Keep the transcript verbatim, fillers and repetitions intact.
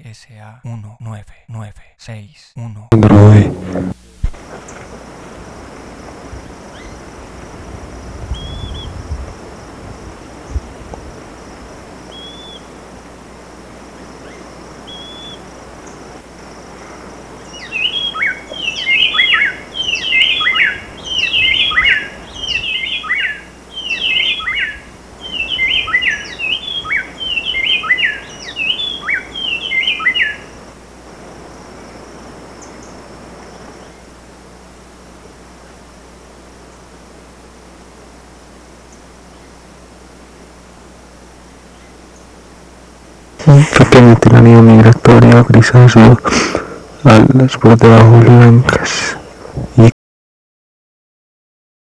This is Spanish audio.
S A uno nueve nueve seis uno. Android. Un pequeño tiranía migratorio grisáceo a las por debajo blancas.